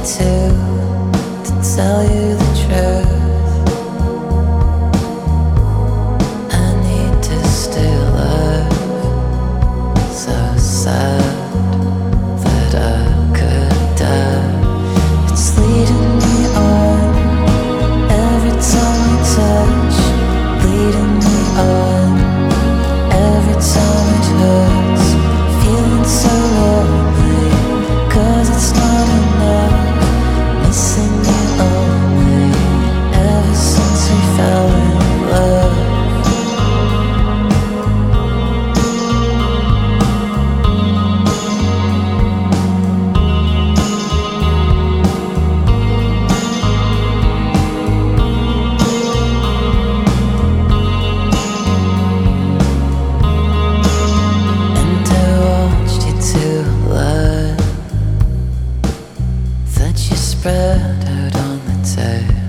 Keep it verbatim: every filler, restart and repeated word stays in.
to, to tell you the truth. I need to still love, so sad that I could die. It's leading me on every time we touch, leading me on every time it hurts. Feeling so lonely, 'cause it's not enough. Missing you only, ever since we fell in love. And I watched you to learn that you spread out on the table.